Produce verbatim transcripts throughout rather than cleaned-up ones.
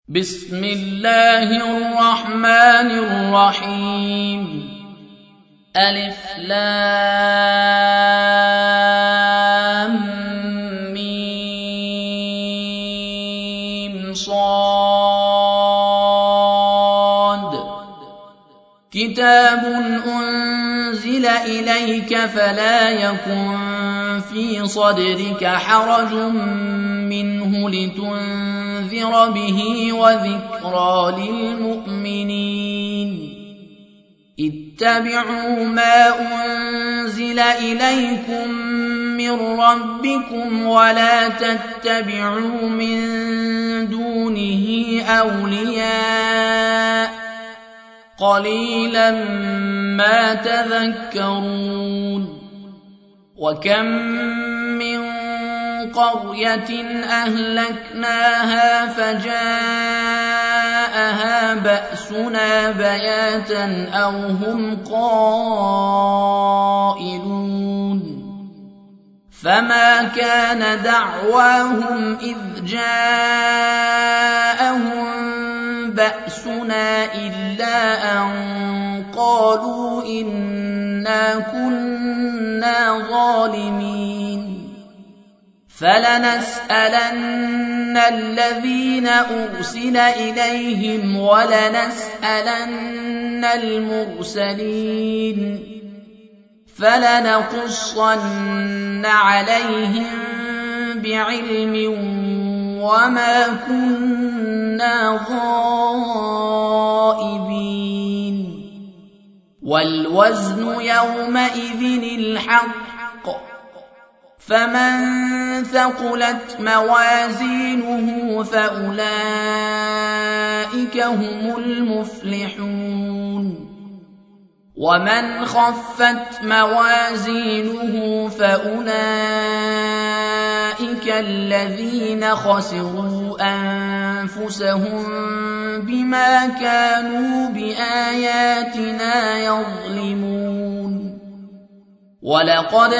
بسم الله الرحمن الرحيم. ألف لام ميم صاد. كتاب أنزل إليك فلا يكن في صدرك حرج منه لتنذر به وذكرى للمؤمنين. اتبعوا ما أنزل إليكم من ربكم ولا تتبعوا من دونه أولياء قليلا ما تذكرون. وكم من قرية أهلكناها فجاءها بأسنا بياتا أو هم قائلون. فما كان دعواهم إذ جاءهم بأسنا إلا أن قالوا إنا كنا ظالمين. فلنسألن الذين أرسل إليهم ولنسألن المرسلين فلنقصن عليهم بعلم وما كنا غائبين. والوزن يومئذ الحق، فمن ثقلت موازينه فأولئك هم المفلحون. ومن خفت موازينه فأولئك الذين خسروا أنفسهم بما كانوا بآياتنا يظلمون. ولقد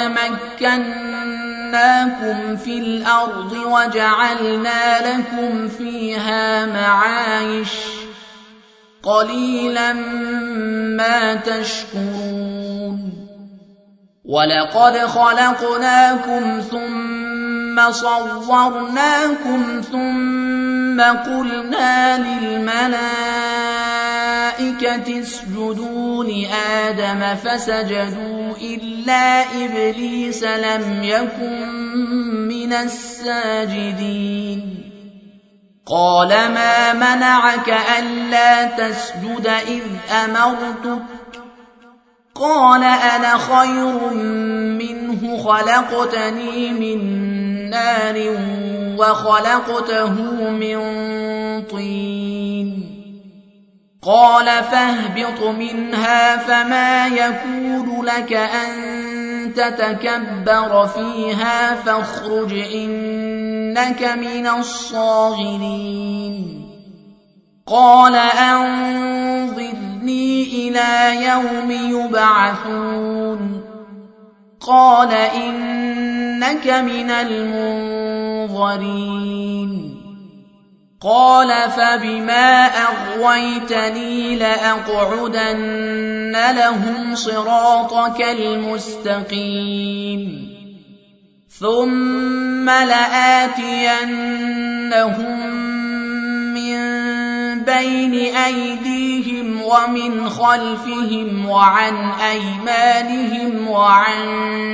مكناكم في الأرض وجعلنا لكم فيها معايش قليلا ما تشكرون. ولقد خلقناكم ثم صورناكم ثم قلنا للملائكة اسجدوا لآدم فسجدوا إلا إبليس لم يكن من الساجدين. قال ما منعك ألا تسجد إذ أمرتك؟ قال أنا خير منه خلقتني من نار وخلقته من طين. قال فاهبط منها فما يكون لك أن تتكبر فيها فاخرج إنك من الصاغرين. قال أنظرني إلى يوم يبعثون. قال إنك من المنظرين. قال فبما أغويتني لأقعدن لهم صراطك المستقيم ثم لآتينهم من بين أيديهم ومن خلفهم وعن أيمانهم وعن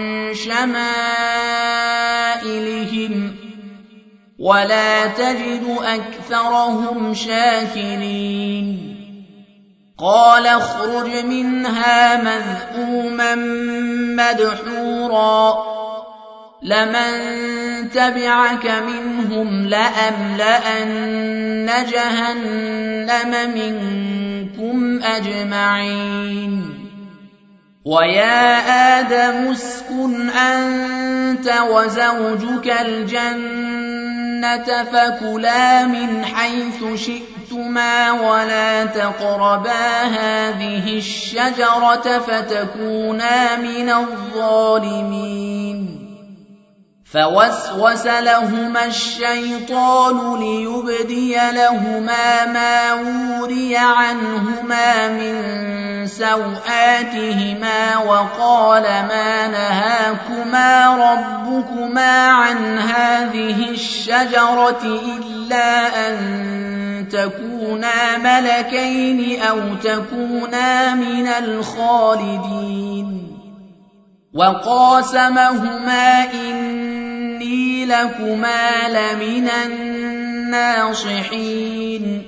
شمائلهم ولا تجد أكثرهم شاكرين. قال اخرج منها مذءوما مدحورا لمن تبعك منهم لأملأن جهنم منكم أجمعين. ويا آدم اسكن أنت وزوجك الجنة فكلا من حيث شئتما ولا تقربا هذه الشجرة فتكونا من الظالمين. فوسوس لهما الشيطان ليبدي لهما ما وري عنهما من سوآتهما وقال ما نهاكما ربكما عن هذه الشجرة إلا أن تكونا ملكين أو تكونا من الخالدين وقاسمهما إني لكما لمن الناصحين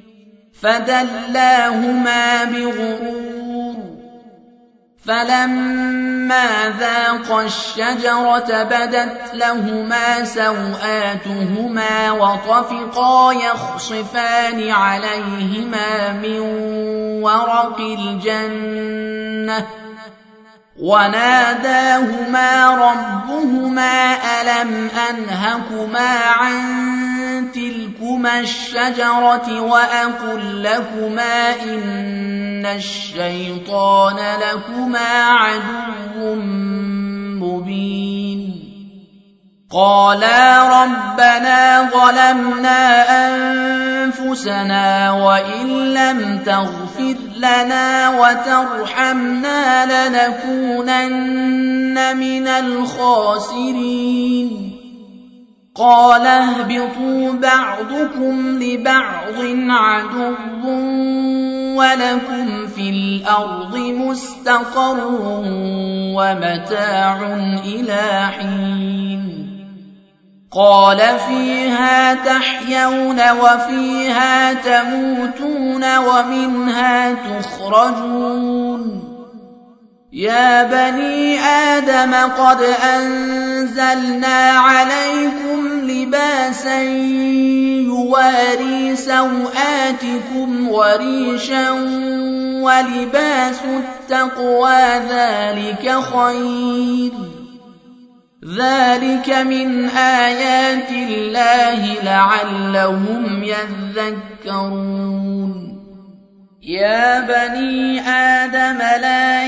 فدلاهما بغرور فلما ذاقا الشجرة بدت لهما سوآتهما وطفقا يخصفان عليهما من ورق الجنة وناداهما ربهما ألم أنهكما عن تلكما الشجرة وأقل لكما إن الشيطان لكما عدو مبين قالا ربنا ظلمنا أنفسنا وإن لم تغفر لنا وترحمنا لنكونن من الخاسرين قال اهبطوا بعضكم لبعض عدو ولكم في الأرض مستقر ومتاع إلى حين قال فيها تحيون وفيها تموتون ومنها تخرجون يا بني آدم قد أنزلنا عليكم لباسا يواري سوآتكم وريشا ولباس التقوى ذلك خير ذلك من آيات الله لعلهم يذكرون يا بني آدم لا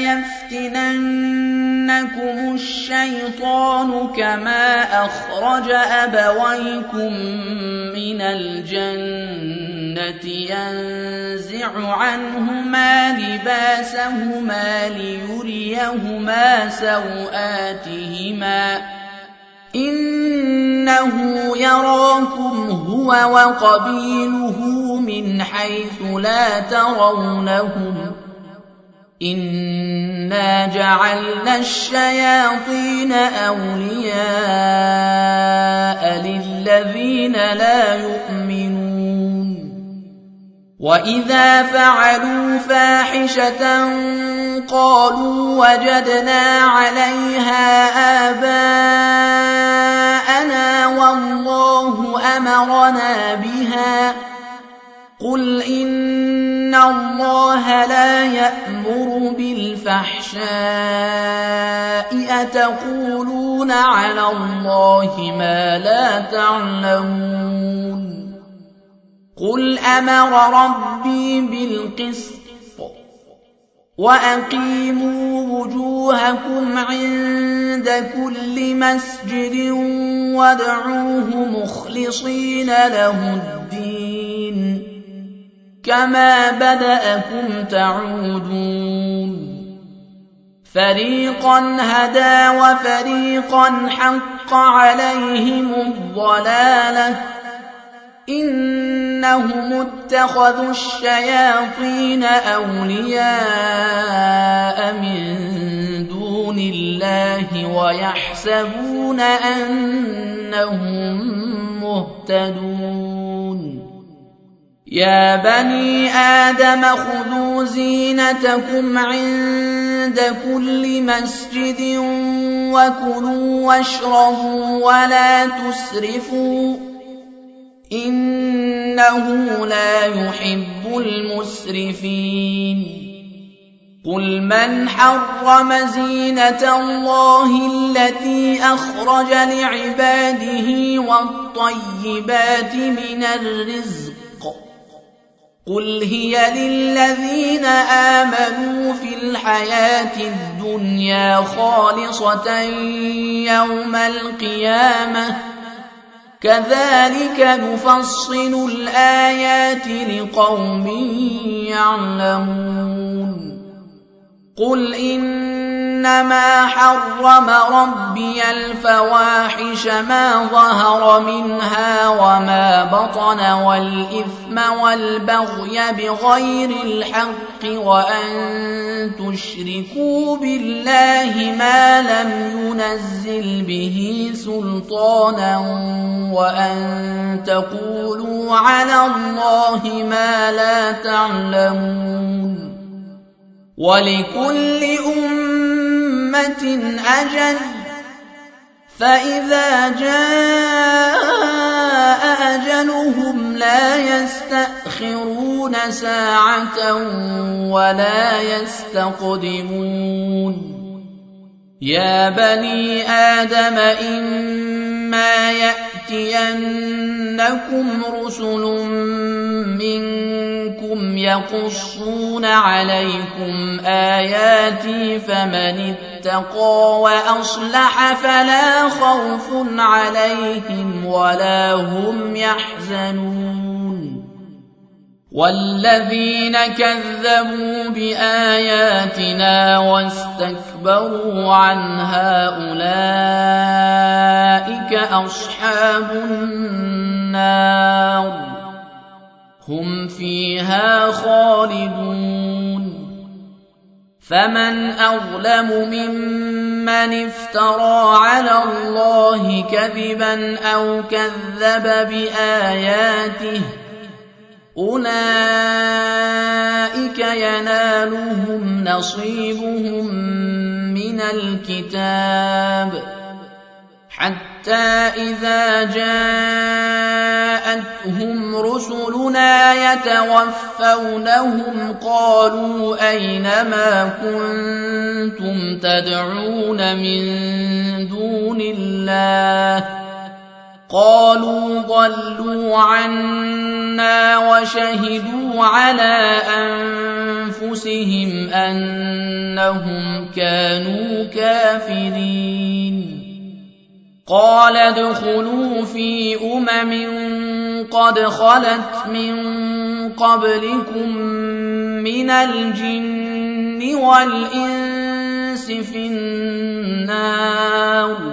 يفتننكم الشيطان كما أخرج أبويكم من الجنة ينزع عنهما لباسهما ليريهما سوآتهما إنه يراكم هو وقبيله من حيث لا ترونهم إنا جعلنا الشياطين أولياء للذين لا يؤمنون وإذا فعلوا فاحشة قالوا وجدنا عليها آباءنا والله أمرنا بها قل إن الله لا يأمر بالفحشاء أتقولون على الله ما لا تعلمون قل أمر ربي بالقسط وأقيموا وجوهكم عند كل مسجد وادعوه مخلصين له الدين كما بدأكم تعودون فريقا هدى وفريقا حق عليهم الضلالة إنهم اتخذوا الشياطين أولياء من دون الله ويحسبون أنهم مهتدون يا بني آدم خذوا زينتكم عند كل مسجد وكلوا واشربوا ولا تسرفوا إنه لا يحب المسرفين قل من حرم زينة الله التي أخرج لعباده والطيبات من الرزق قل هي للذين آمنوا في الحياة الدنيا خالصة يوم القيامة كذلك نفصل الآيات لقوم يعلمون قل إنما حرم ربي الفواحش ما ظهر منها وما بطن والإثم والبغي بغير الحق وأن تشركوا بالله ما لم ينزل به سلطانا وأن تقولوا على الله ما لا تعلمون ولكل أمة أجل فإذا جاء أجلهم لا يستأخرون ساعة ولا يستقدمون يا بني آدم إما يأتينكم رسل منكم يقصون عليكم آياتي فمن اتقى وأصلح فلا خوف عليهم ولا هم يحزنون والذين كذبوا بآياتنا واستكبروا عنها أولئك أصحاب النار هم فيها خالدون فمن أظلم ممن افترى على الله كذبا أو كذب بآياته أولئك ينالهم نصيبهم من الكتاب حتى إذا جاءتهم رسلنا يتوفونهم قالوا أين ما كنتم تدعون من دون الله قالوا ضلوا عنا وشهدوا على أنفسهم أنهم كانوا كافرين قال ادخلوا في أمم قد خلت من قبلكم من الجن والإنس في النار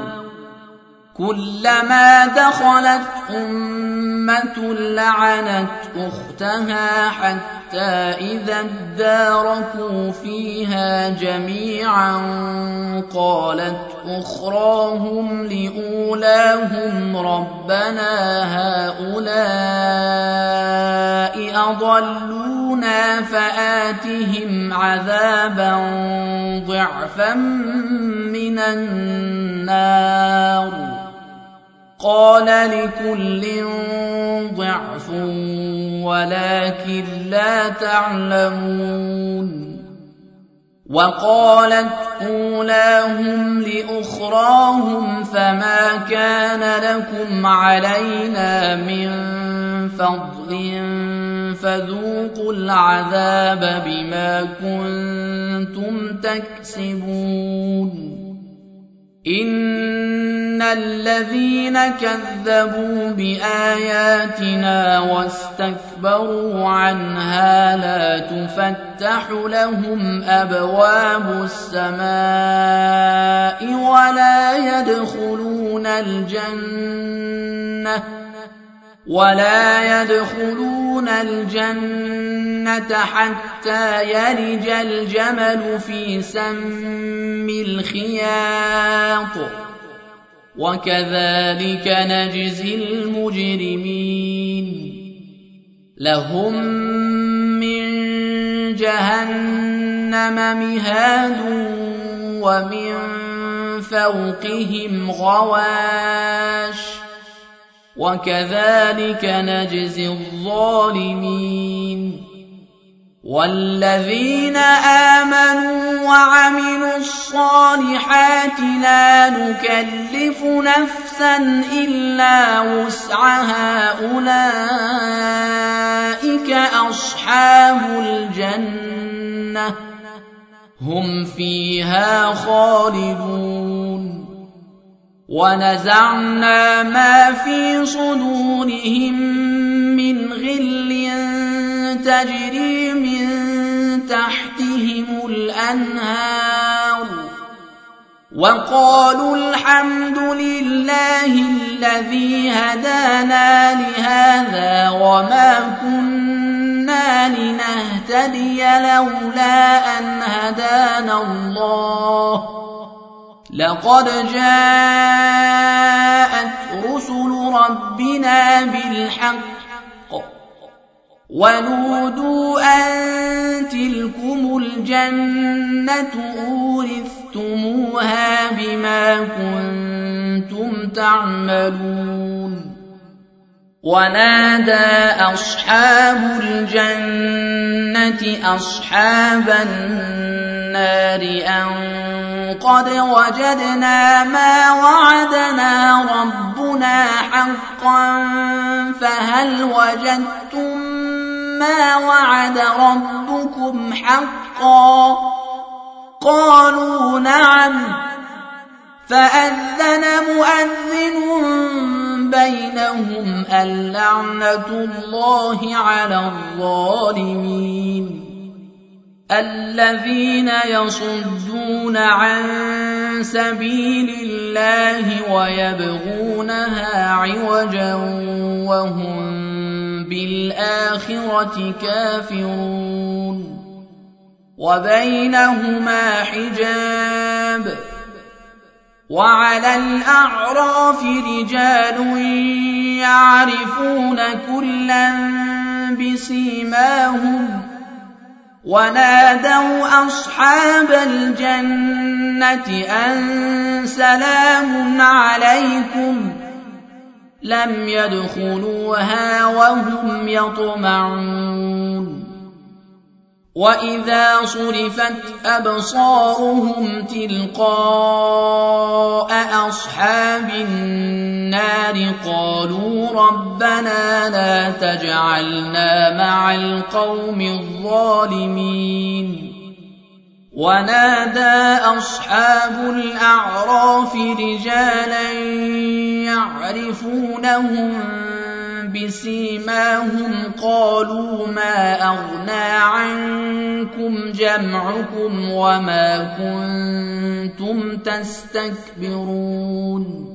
كلما دخلت أمة لعنت أختها حتى إذا اداركوا فيها جميعا قالت أخراهم لأولاهم ربنا هؤلاء أضلونا فآتهم عذابا ضعفا من النار قال لكل ضعف ولكن لا تعلمون وقالت أولاهم لأخراهم فما كان لكم علينا من فضل فذوقوا العذاب بما كنتم تكسبون إن الذين كذبوا بآياتنا واستكبروا عنها لا تفتح لهم أبواب السماء ولا يدخلون الجنة ولا يدخلون الجنة حتى يلج الجمل في سم الخياط وكذلك نجزي المجرمين لهم من جهنم مهاد ومن فوقهم غواش وكذلك نجزي الظالمين والذين آمنوا وعملوا الصالحات لا نكلف نفسا إلا وسعها أولئك أصحاب الجنة هم فيها خالدون ونزعنا ما في صدورهم من غل تجري من تحتهم الأنهار وقالوا الحمد لله الذي هدانا لهذا وما كنا لنهتدي لولا أن هدانا الله لقد جاءت رسل ربنا بالحق ونودوا أن تلكم الجنة أورثتموها بما كنتم تعملون ونادى أصحاب الجنة أصحاب النار أن قد وجدنا ما وعدنا ربنا حقا فهل وجدتم ما وعد ربكم حقا قالوا نعم فأذن مؤذن بينهم اللعنة الله على الظالمين الذين يصدون عن سبيل الله ويبغونها عوجا وهم بالآخرة كافرون وبينهما حجاب وعلى الأعراف رجال يعرفون كلا بسيماهم ونادوا أصحاب الجنة أن سلام عليكم لم يدخلوها وهم يطمعون وإذا صرفت أبصارهم تلقاء أصحاب النار قالوا ربنا لا تجعلنا مع القوم الظالمين ونادى أصحاب الأعراف رجالا يعرفونهم بسيماهم قالوا ما أغنى عنكم جمعكم وما كنتم تستكبرون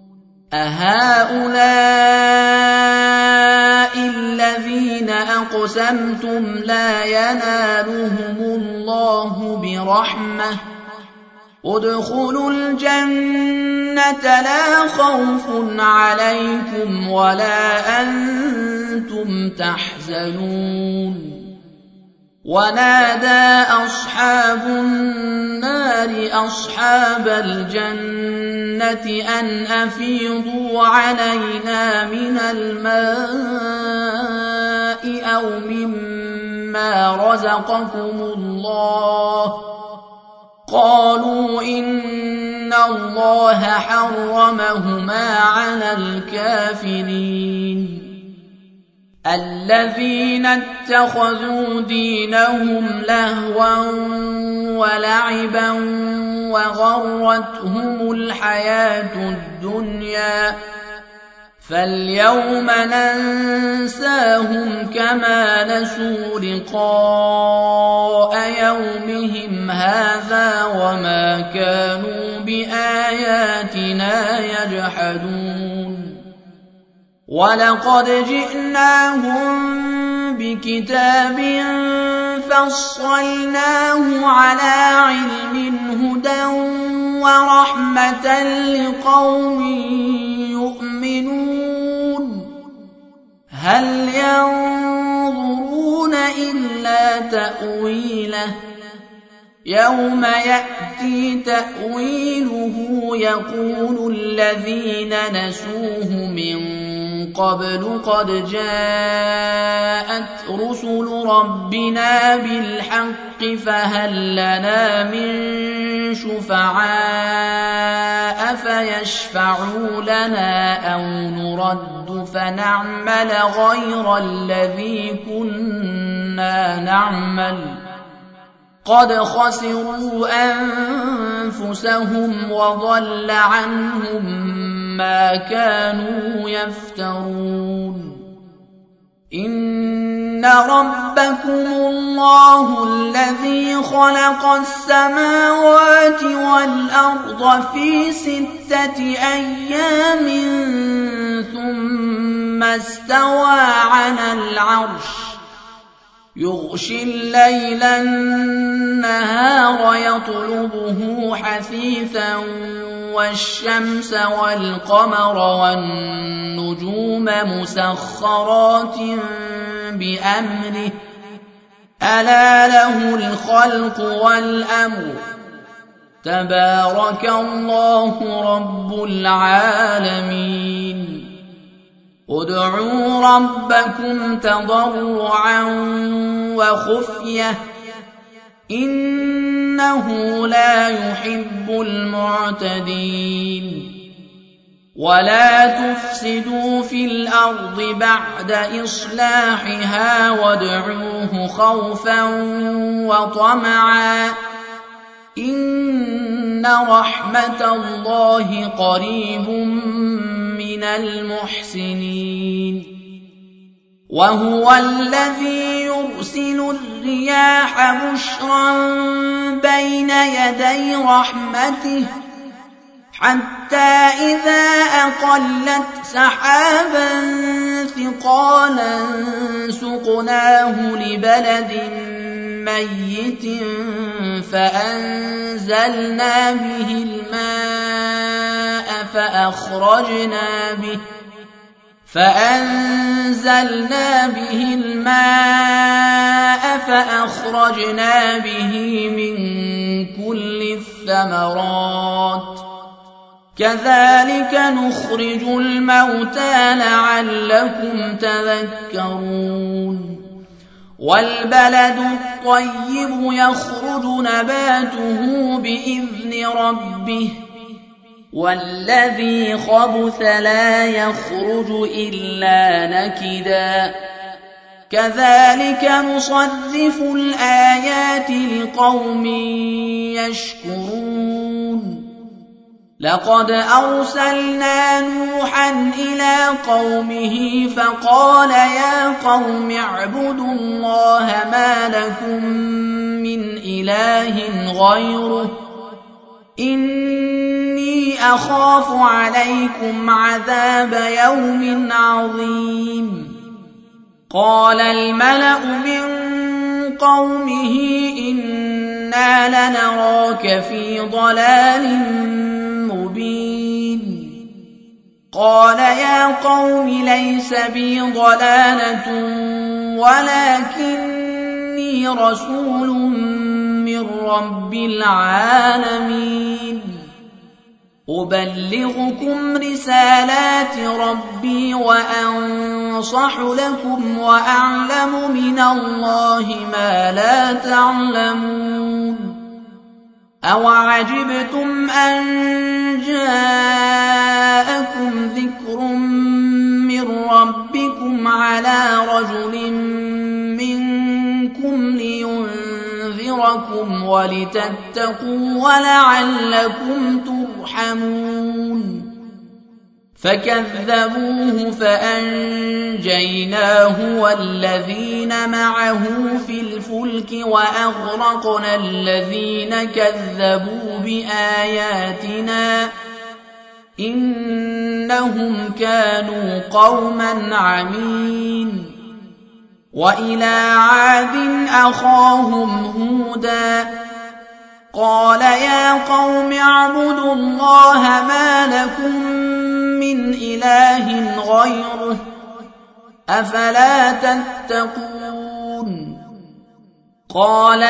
أهؤلاء الذين أقسمتم لا ينالهم الله برحمة ادخلوا الجنة لا خوف عليكم ولا أنتم تحزنون ونادى أصحاب النار أصحاب الجنة أن أفيضوا علينا من الماء أو مما رزقكم الله قالوا إن الله حرمهما على الكافرين الذين اتخذوا دينهم لهوا ولعبا وغرتهم الحياة الدنيا فاليوم ننساهم كما نسوا لقاء يومهم هذا وما كانوا بآياتنا يجحدون ولقد جئناهم بكتاب فصلناه على علم هدى ورحمة لقوم يؤمنون هل ينظرون إلا تأويله يوم يأتي تأويله يقول الذين نسوه من قبل قد جاءت رسل ربنا بالحق فهل لنا من شفعاء فيشفعوا لنا أو نرد فنعمل غير الذي كنا نعمل قد خسروا أنفسهم وضل عنهم ما كانوا يفترون إن ربكم الله الذي خلق السماوات والأرض في ستة أيام ثم استوى على العرش يغشي الليل النهار يطلبه حثيثا والشمس والقمر والنجوم مسخرات بأمره ألا له الخلق والأمر تبارك الله رب العالمين ادعوا ربكم تضرعا وخفية إنه لا يحب المعتدين ولا تفسدوا في الأرض بعد إصلاحها وادعوه خوفا وطمعا إن رحمة الله قريب من المحسنين وهو الذي يرسل الرياح بشرا بين يدي رحمته حتى إذا أقلت سحابا ثقالا سقناه لبلد ميت فأنزلنا به الماء فأخرجنا به فأنزلنا به الماء فأخرجنا به من كل الثمرات كذلك نخرج الموتى لعلكم تذكرون والبلد الطيب يخرج نباته بإذن ربه والذي خبث لا يخرج إلا نكدا كذلك نصرف الآيات لقوم يشكرون لقد أرسلنا نوحا إلى قومه فقال يا قوم اعبدوا الله ما لكم من إله غيره إني أخاف عليكم عذاب يوم عظيم قال الملأ من قومه إنا لنراك في ضلال مبين قال يا قوم ليس بي ضلالة ولكني رسول من رب العالمين أبلغكم رسالات ربي وأنصح لكم وأعلم من الله ما لا تعلمون أوعجبتم أن جاءكم ذكر من ربكم على رجل منكم لينذركم ولتتقوا ولعلكم ترحمون فكذبوه فأنجيناه والذين معه في الفلك وأغرقنا الذين كذبوا بآياتنا إنهم كانوا قوما عمين وإلى عاد أخاهم هودا قال يا قوم اعبدوا الله ما لكم من إله غيره أفلا تتقون قال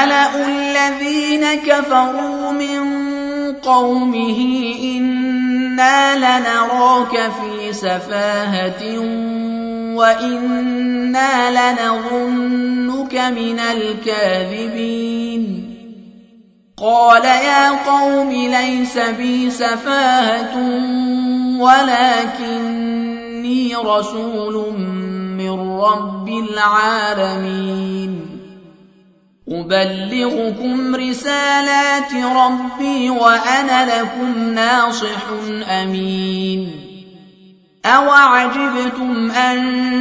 الملأ الذين كفروا من قومه إنا إِنَّا لَنَرَاكَ فِي سَفَاهَةٍ وَإِنَّا لَنَظُنُّكَ مِنَ الْكَاذِبِينَ قَالَ يَا قَوْمِ لَيْسَ بِي سَفَاهَةٌ وَلَكِنِّي رَسُولٌ مِّن رَّبِّ الْعَالَمِينَ أُبَلِّغُكُمْ رِسَالَاتِ رَبِّي وَأَنَا لَكُمْ نَاصِحٌ أَمِينٌ أَوَعَجِبْتُمْ أَن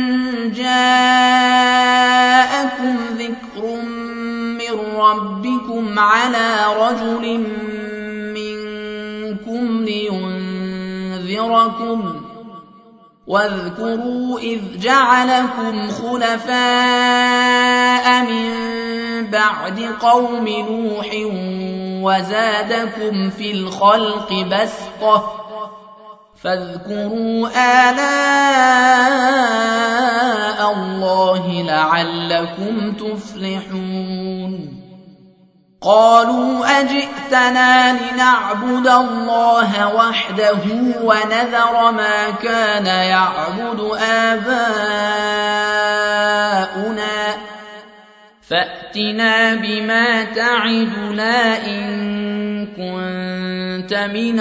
جَاءَكُمْ ذِكْرٌ مِّن رَّبِّكُمْ عَلَىٰ رَجُلٍ مِّنكُمْ لِيُنذِرَكُمْ واذكروا إذ جعلكم خلفاء من بعد قوم نوح وزادكم في الخلق بسطة فاذكروا آلاء الله لعلكم تفلحون قالوا أجئتنا لنعبد الله وحده ونذر ما كان يعبد آباؤنا فأتنا بما تعدنا إن كنت من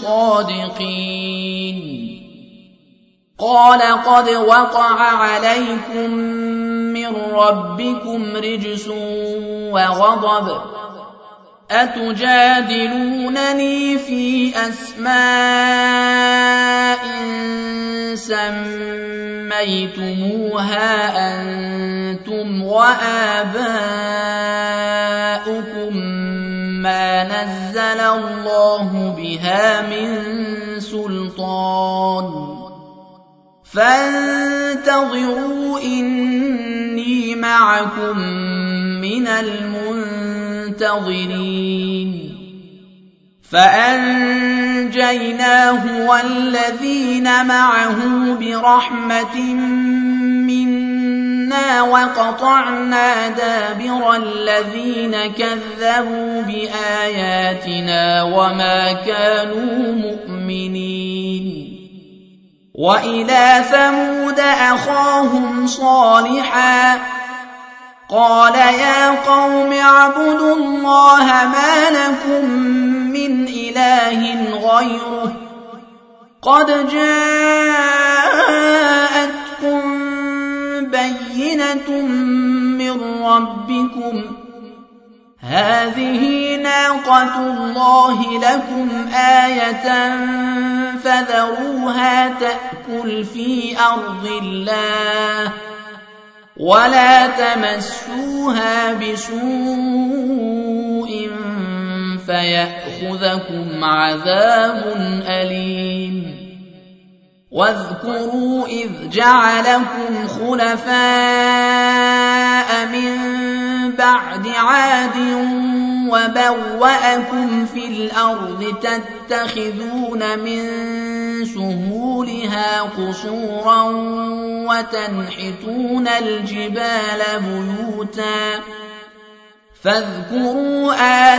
الصادقين قال قد وقع عليكم من ربكم رجس وغضب أتجادلونني في أسماء سميتموها أنتم وآباؤكم ما نزل الله بها من سلطان فانتظروا إني معكم من المنتظرين فأنجيناه والذين معه برحمة منا وقطعنا دابر الذين كذبوا بآياتنا وما كانوا مؤمنين وإلى ثمود أخاهم صالحا قال يا قوم اعبدوا الله ما لكم من إله غيره قد جاءتكم بينة من ربكم هذه ناقة الله لكم آية فذروها تأكل في أرض الله ولا تمسوها بسوء فيأخذكم عذاب أليم واذكروا إذ جعلكم خلفاء من بعد عاد وبوأكم في الأرض تتخذون من سهولها قصورا وتنحتون الجبال بيوتا فاذكروا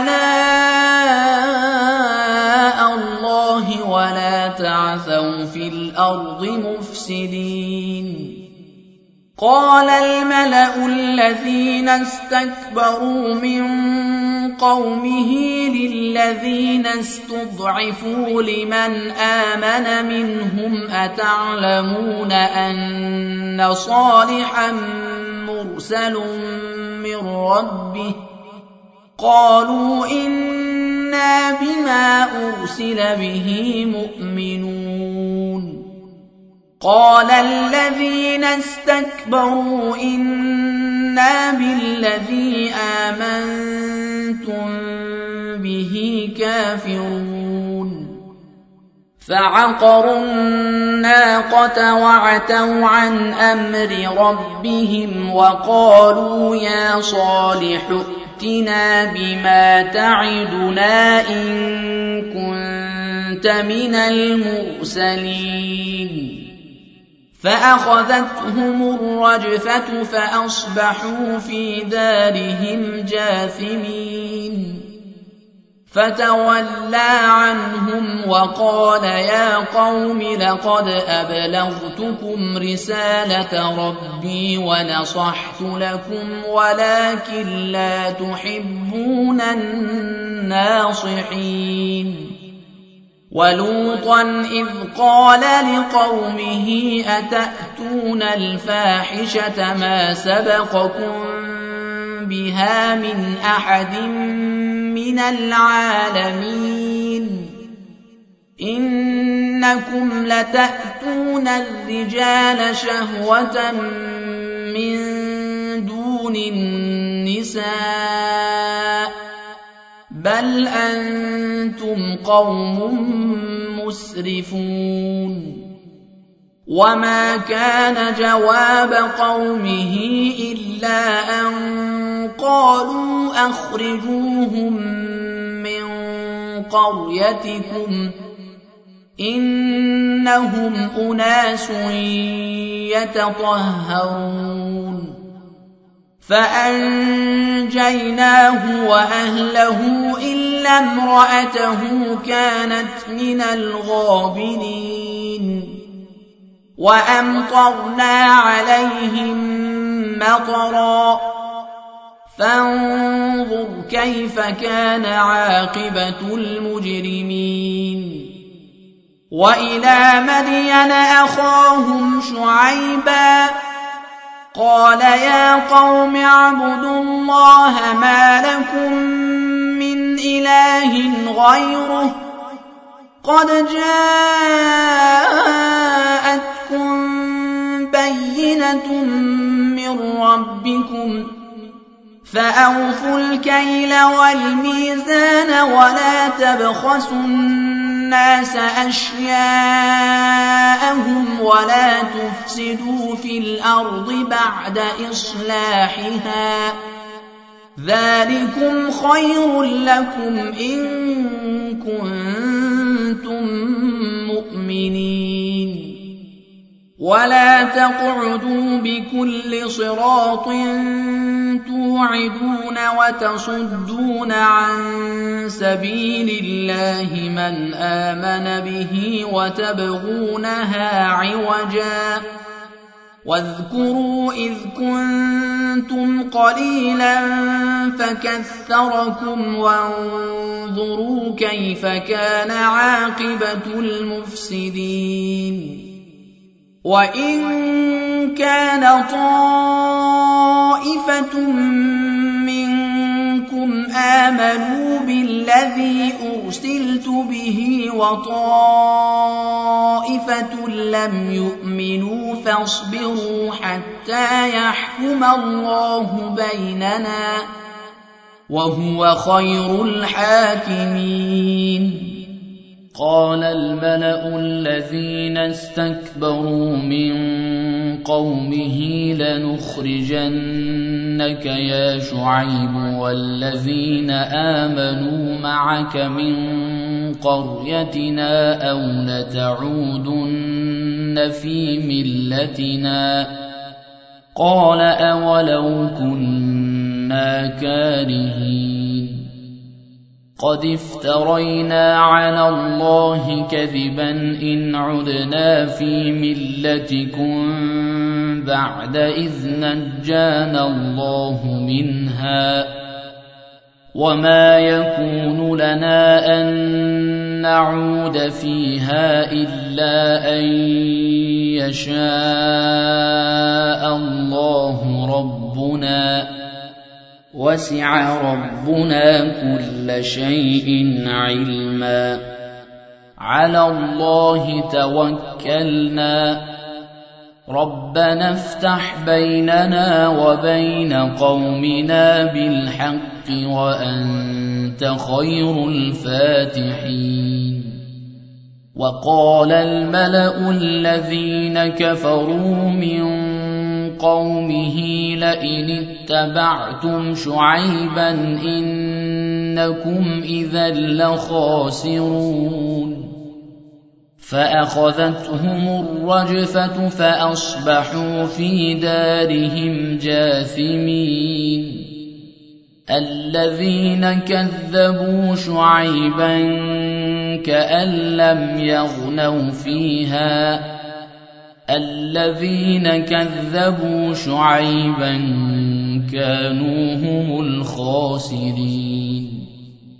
آلاء الله ولا تعثوا في الأرض مفسدين قال الملأ الذين استكبروا من قومه للذين استضعفوا لمن آمن منهم أتعلمون أن صالحا مرسل من ربه قالوا إنا بما أرسل به مؤمنون قال الذين استكبروا إنا بالذي آمنتم به كافرون فعقروا الناقة وعتوا عن أمر ربهم وقالوا يا صالح ائتنا بما تعدنا إن كنت من المرسلين فأخذتهم الرجفة فأصبحوا في دارهم جاثمين فتولى عنهم وقال يا قوم لقد أبلغتكم رسالة ربي ونصحت لكم ولكن لا تحبون الناصحين. ولوطا إذ قال لقومه أتأتون الفاحشة ما سبقكم بها من أحد من العالمين إنكم لتأتون الرجال شهوة من دون النساء بل أنتم قوم مسرفون. وما كان جواب قومه إلا أن قالوا أخرجوهم من قريتكم إنهم أناس يتطهرون. فأنجيناه وأهله إلا امرأته كانت من الغابرين. وأمطرنا عليهم مطرا فانظر كيف كان عاقبة المجرمين. وإلى مدين أخاهم شعيبا قال يا قوم اعبدوا الله ما لكم من إله غيره قد جاءتكم بينة من ربكم فأوفوا الكيل والميزان ولا تبخسوا الناس أشياءهم ولا تفسدوا في الأرض بعد إصلاحها ذلكم خير لكم إن كنتم مؤمنين. ولا تقعدوا بكل صراط توعدون وتصدون عن سبيل الله من آمن به وتبغونها عوجا واذكروا إذ كنتم قليلا فكثركم وانظروا كيف كان عاقبة المفسدين. وإن كان طائفة منكم آمنوا بالذي أرسلت به وطائفة لم يؤمنوا فاصبروا حتى يحكم الله بيننا وهو خير الحاكمين. قال الملأ الذين استكبروا من قومه لنخرجنك يا شعيب والذين آمنوا معك من قريتنا أو لتعودن في ملتنا قال أولو كنا كارهين قد افترينا على الله كذبا إن عدنا في ملتكم بعد إذ نجانا الله منها وما يكون لنا أن نعود فيها إلا أن يشاء الله ربنا وسع ربنا كل شيء علما على الله توكلنا ربنا افتح بيننا وبين قومنا بالحق وأنت خير الفاتحين. وقال الملأ الذين كفروا من قومه لئن اتبعتم شعيبا إنكم إذا لخاسرون فأخذتهم الرجفة فأصبحوا في دارهم جاثمين. الذين كذبوا شعيبا كأن لم يغنوا فيها الذين كذبوا شعيبا كانوا هم الخاسرين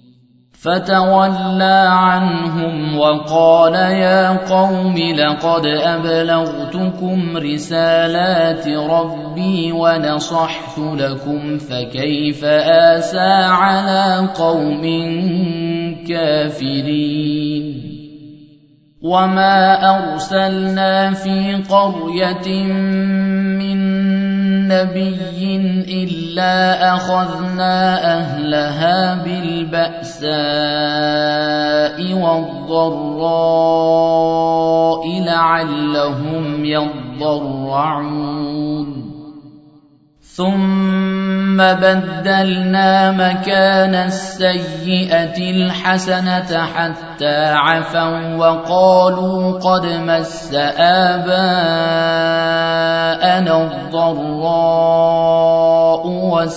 فتولى عنهم وقال يا قوم لقد أبلغتكم رسالات ربي ونصحت لكم فكيف آسى على قوم كافرين وما أرسلنا في قرية من نبي إلا أخذنا أهلها بالبأساء والضراء لعلهم يضرعون ثم بدلنا مكان السيئة الحسنة حتى عفوا وقالوا قد مس آباءنا الضراء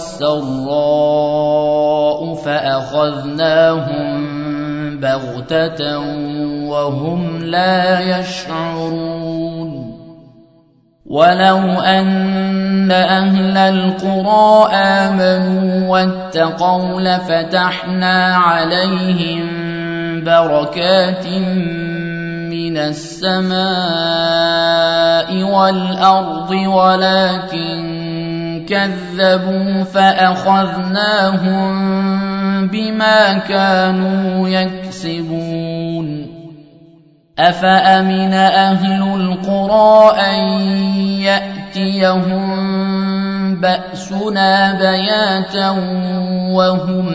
والسراء فأخذناهم بغتة وهم لا يشعرون ولو أن أهل القرى آمنوا واتقوا لفتحنا عليهم بركات من السماء والأرض ولكن كذبوا فأخذناهم بما كانوا يكسبون أفأمن أهل القرى أن يأتيهم بأسنا بياتا وهم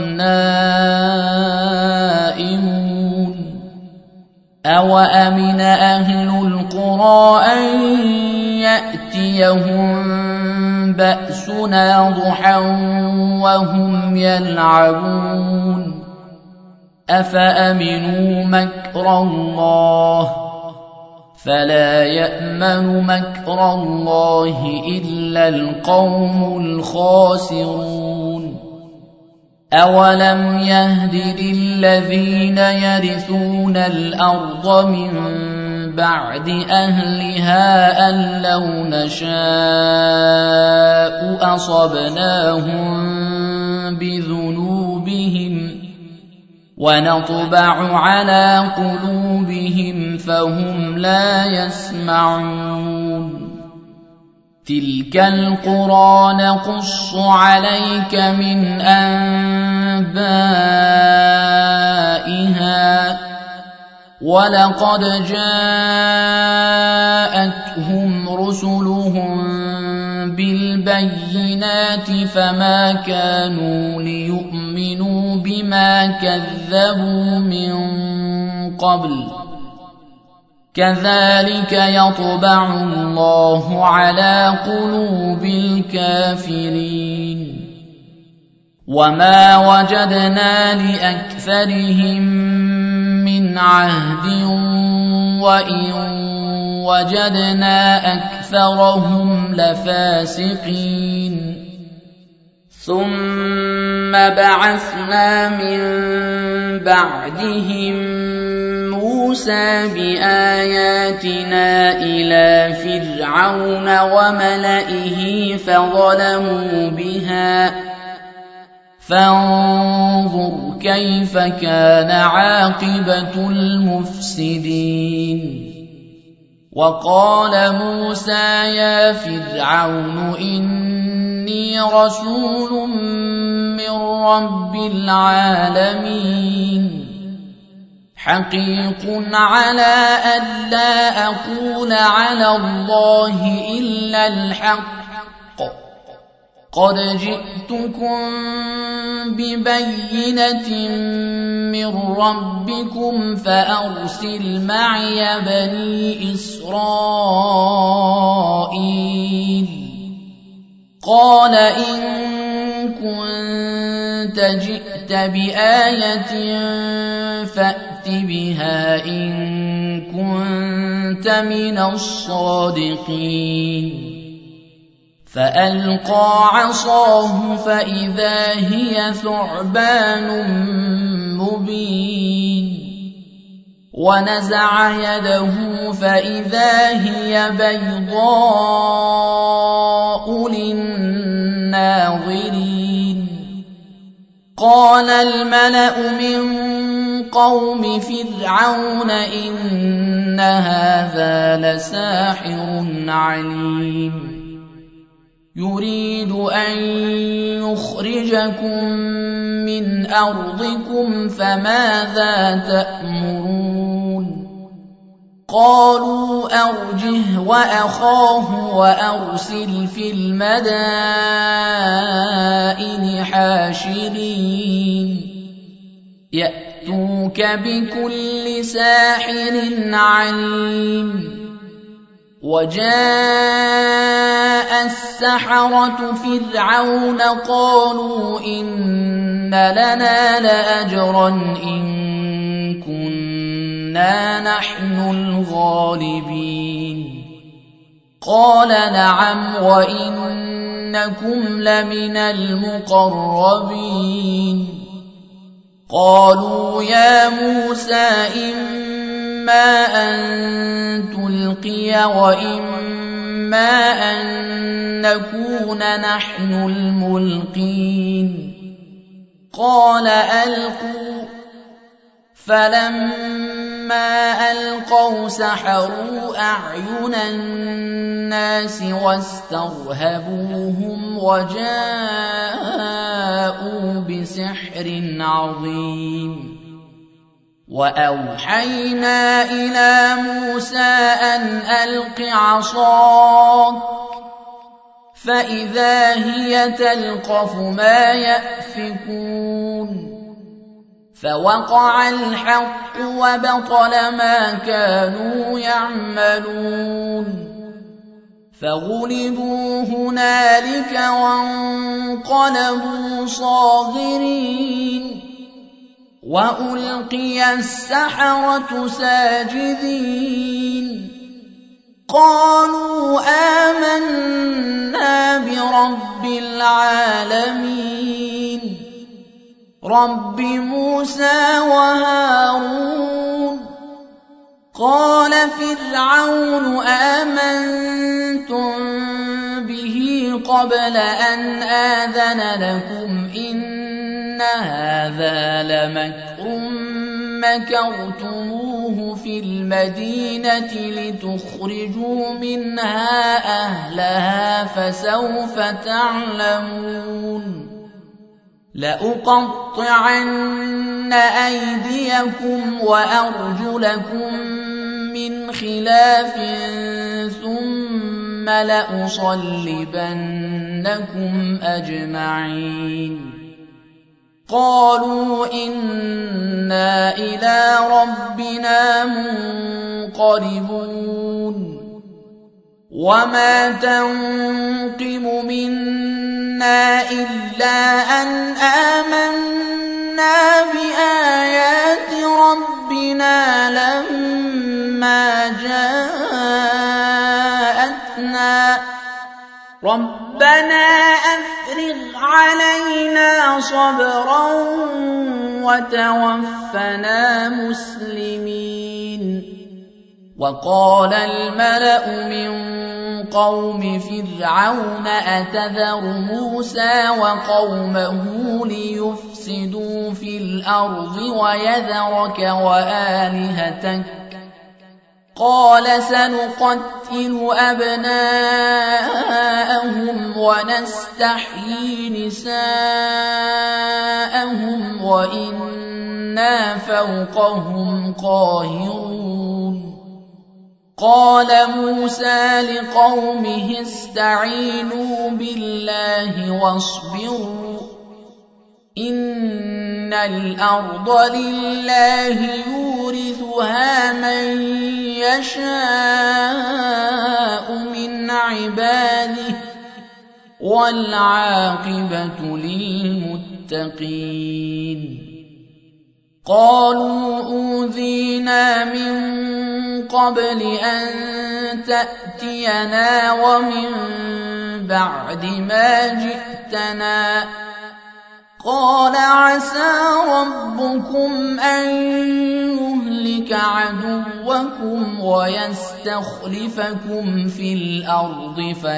نائمون أوأمن أهل القرى أن يأتيهم بأسنا ضحى وهم يلعبون أفأمنوا مكر الله فلا يأمن مكر الله إلا القوم الخاسرون أولم يهد للذين يرثون الأرض من بعد أهلها أن لو نشاء أصبناهم بذنوبهم ونطبع على قلوبهم فهم لا يسمعون تلك القرى نقص عليك من أنبائها ولقد جاءتهم رسلهم بالبينات فما كانوا ليؤمنوا بما كذبوا من قبل كذلك يطبع الله على قلوب الكافرين وما وجدنا لأكثرهم من عهد وإن وجدنا أكثرهم لفاسقين ثم بعثنا من بعدهم موسى بآياتنا إلى فرعون وملئه فظلموا بها فانظر كيف كان عاقبة المفسدين وقال موسى يا فرعون إني رسول من رب العالمين حقيق على ألا أقول على الله إلا الحق قد جئتكم ببينة من ربكم فأرسل معي بني إسرائيل قال إن كنت جئت بآية فأت بها إن كنت من الصادقين فألقى عصاه فإذا هي ثعبان مبين ونزع يده فإذا هي بيضاء للناظرين قال الملأ من قوم فرعون إن هذا لساحر عليم يريد أن يخرجكم من أرضكم فماذا تأمرون قالوا أرجه وأخاه وأرسل في المدائن حاشرين يأتوك بكل ساحر عليم وجاء السحرة فرعون قالوا إن لنا لأجرا إن كنا نحن الغالبين قال نعم وإنكم لمن المقربين قالوا يا موسى إما أن تلقي وإما أن نكون نحن الملقين قال ألقوا فلما ألقوا سحروا أعين الناس واسترهبوهم وجاءوا بسحر عظيم وأوحينا إلى موسى أن ألق عصاك فإذا هي تلقف ما يأفكون فوقع الحق وبطل ما كانوا يعملون فغلبوا هنالك وانقلبوا صاغرين وألقي السحرة ساجدين قالوا آمنا برب العالمين رب موسى وهارون قال فرعون آمنتم به قبل أن آذن لكم إن هذا لمكر مكرتموه في المدينة لتخرجوا منها أهلها فسوف تعلمون لأقطعن أيديكم وأرجلكم من خلاف ثم لأصلبنكم أجمعين قالوا إنا إلى ربنا منقلبون وما تنقم منا إلا أن آمنا بآيات ربنا لما جاءتنا ربنا أفرغ علينا صبرا وتوفنا مسلمين وقال الملأ من قوم فرعون أتذر موسى وقومه ليفسدوا في الأرض ويذرك وآلهتك قال سنقتل أبناءهم ونستحيي نساءهم وإنا فوقهم قاهرون قال موسى لقومه استعينوا بالله واصبروا إن الأرض لله يورثها من يشاء من عباده والعاقبة للمتقين قالوا أوذينا من قبل أن تأتينا ومن بعد ما جئتنا قال عسى ربكم أن يهلك عدوكم ويستخلفكم في الأرض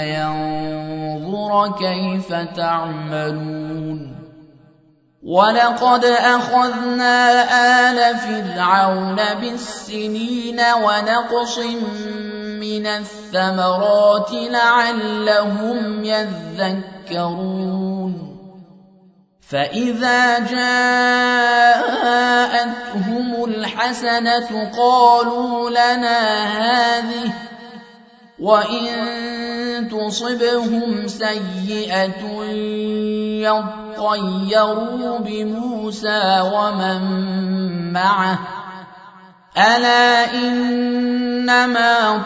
فينظر كيف تعملون ولقد أخذنا آل فرعون بالسنين ونقص من الثمرات لعلهم يذكرون فإذا جاءتهم الحسنة قالوا لنا هذه وإن تصبهم سيئة يطيروا بموسى ومن معه ألا إنما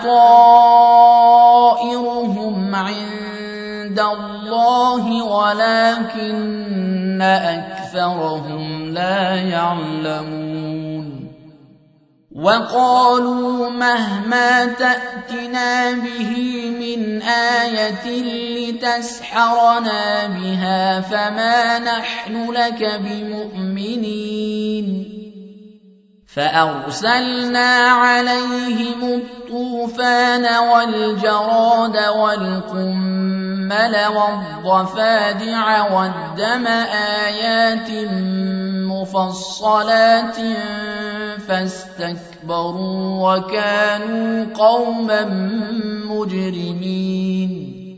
طائرهم عند الله ولكن أكثرهم لا يعلمون وقالوا مهما تأتنا به من آية لتسحرنا بها فما نحن لك بمؤمنين فأرسلنا عليهم الطوفان والجراد والقمل والضفادع والدم آيات مفصلات فاستكبروا وكانوا قوما مجرمين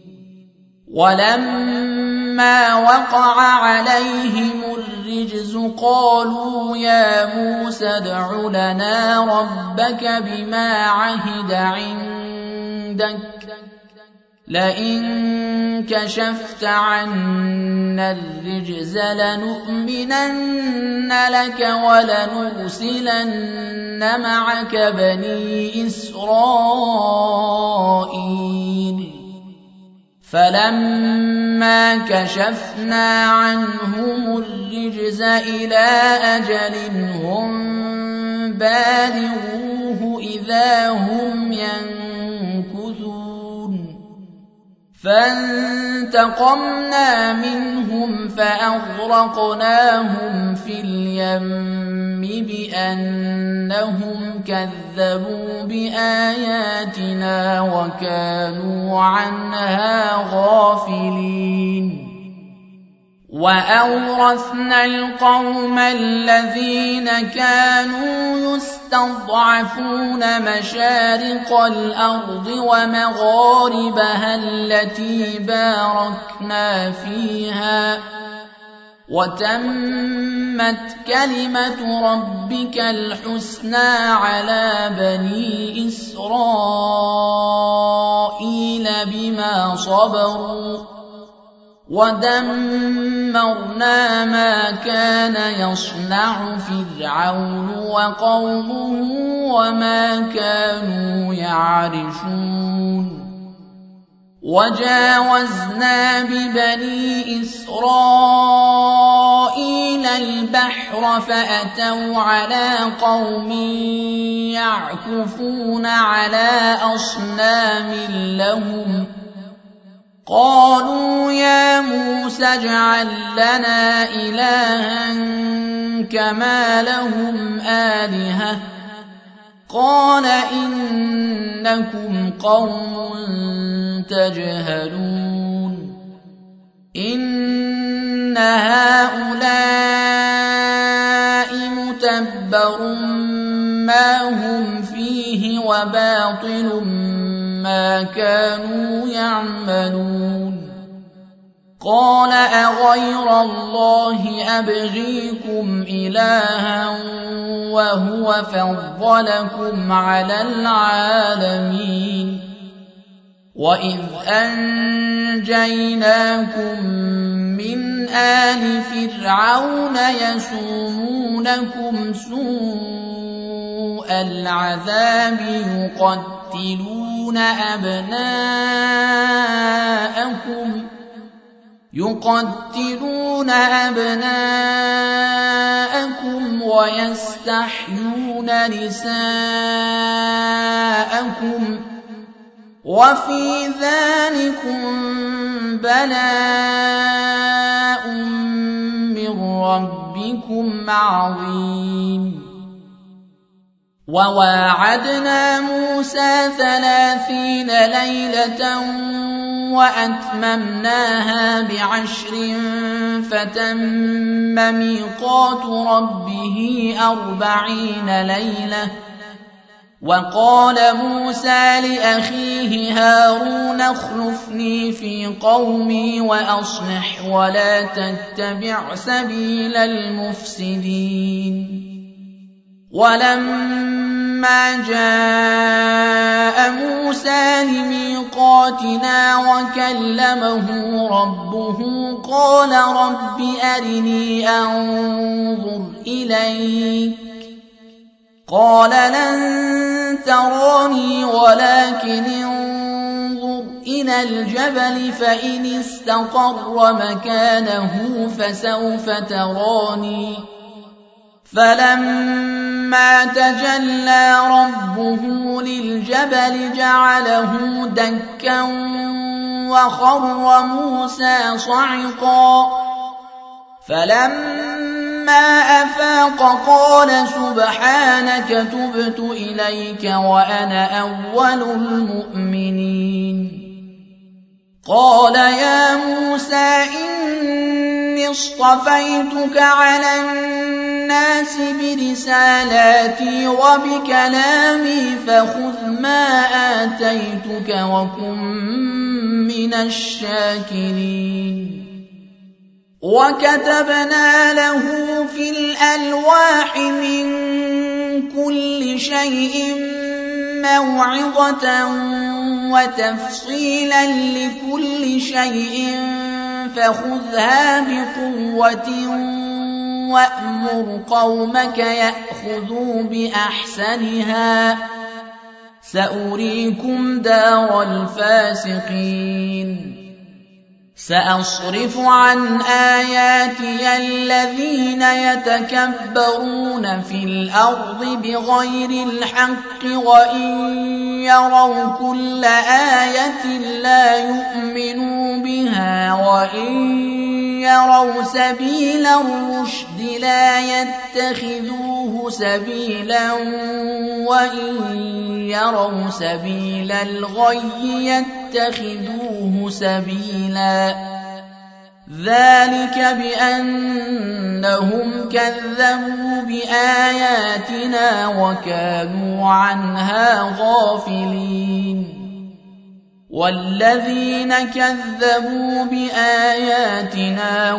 ولما وقع عليهم الرجز قالوا يا موسى ادع لنا ربك بما عهد عندك لئن كشفت عنا الرجز لنؤمنن لك ولنرسلن معك بني إسرائيل فلما كشفنا عنهم الرجز إلى أجل هم بالغوه إذا هم ينكثون فانتقمنا منهم فأغرقناهم في اليم بأنهم كذبوا بآياتنا وكانوا عنها غافلين وأورثنا القوم الذين كانوا يستضعفون مشارق الأرض ومغاربها التي باركنا فيها وتمت كلمة ربك الحسنى على بني إسرائيل بما صبروا ودمرنا ما كان يصنع فرعون وقومه وما كانوا يعرشون وجاوزنا ببني إسرائيل البحر فأتوا على قوم يعكفون على أصنام لهم قالوا يا موسى اجعل لنا إلها كما لهم آلهة قال إنكم قوم تجهلون إن هؤلاء متبر ما هم فيه وباطل ما كانوا يعملون قال أغير الله أبغيكم إلها وهو فضلكم على العالمين وإذ أنجيناكم من آل فرعون يسومونكم سوء العذاب يقتلون أبناءكم يقتلون أبناءكم ويستحيون نساءكم وفي ذلكم بلاء من ربكم عظيم. وواعدنا موسى ثلاثين ليلة وأتممناها بعشر فتم ميقات ربه أربعين ليلة. وقال موسى لأخيه هارون اخلفني في قومي وأصلح ولا تتبع سبيل المفسدين. ولما جاء موسى لميقاتنا وكلمه ربه قال رب أرني أنظر إليك قال لن تراني ولكن انظر إلى الجبل فإن استقر مكانه فسوف تراني. فلما تجلى ربه للجبل جعله دكا وخر موسى صعقا. فلما أفاق قال سبحانك تبت إليك وأنا أول المؤمنين. قال يا موسى إني اصطفيتك على الناس برسالاتي وبكلامي فخذ ما آتيتك وكن من الشاكرين. وكتبنا له في الألواح من كل شيء موعظة وتفصيلا لكل شيء فخذها بقوة وأمر قومك يأخذوا بأحسنها سأريكم دار الفاسقين. سأصرف عن آياتي الذين يتكبرون في الأرض بغير الحق وإن يروا كل آية لا يؤمنوا بها وإن يروا سبيل الرشد لا يتخذوه سبيلا وإن يروا سبيل الغي يتخذوه سبيلا. ذلك بأنهم كذبوا بآياتنا وكانوا عنها غافلين. والذين كذبوا بآياتنا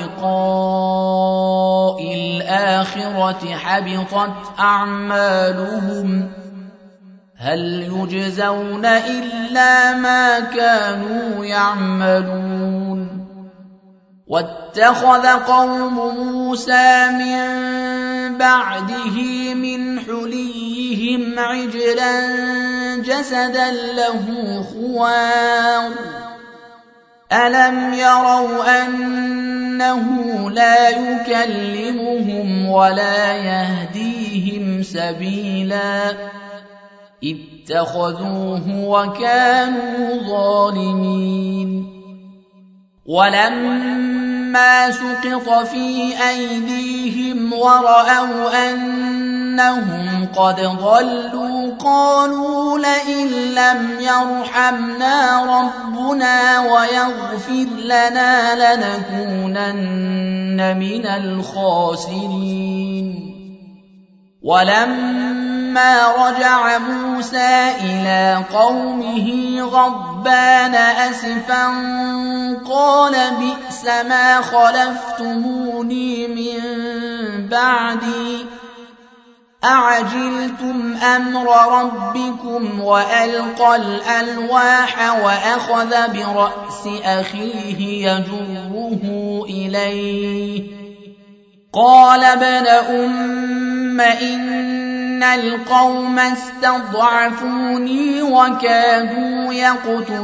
ولقاء الآخرة حبطت أعمالهم هل يجزون إلا ما كانوا يعملون. واتخذ قوم موسى من بعده من حليهم عجلا جسدا له خوار ألم يروا أنه لا يكلمهم ولا يهديهم سبيلا اتخذوه وكانوا ظالمين. ولما سقط في أيديهم ورأوا أنهم قد ضلوا قالوا لئن لم يرحمنا ربنا ويغفر لنا لنكونن من الخاسرين. ولما رجع موسى إلى قومه غضبان أسفا قال بئس ما خلفتموني من بعدي أعجلتم أمر ربكم وألقى الألواح وأخذ برأس أخيه يجره إليه قال ابن أم إن القوم استضعفوني وكادوا